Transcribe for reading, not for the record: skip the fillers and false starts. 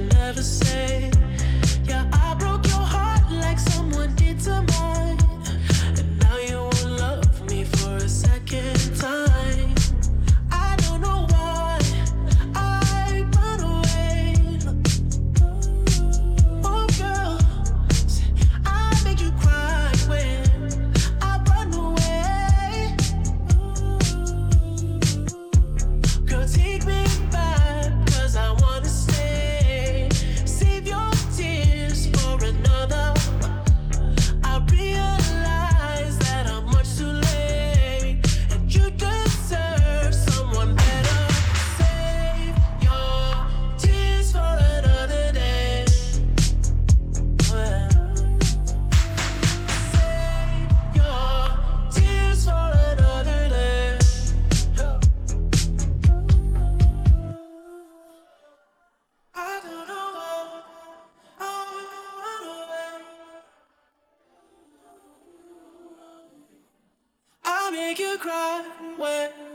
never say. Yeah, I broke your heart like someone did to mine. And now you won't love me for a second time. I don't know why I run away. Oh girl, I make you cry when I run away. Girl, take me back, 'cause I wanna stay. Save your tears for another. I realize that I'm much too late, and you deserve someone better. Save your tears for another day. Oh, yeah. Save your tears for another day. I don't know why I run away. I make you cry when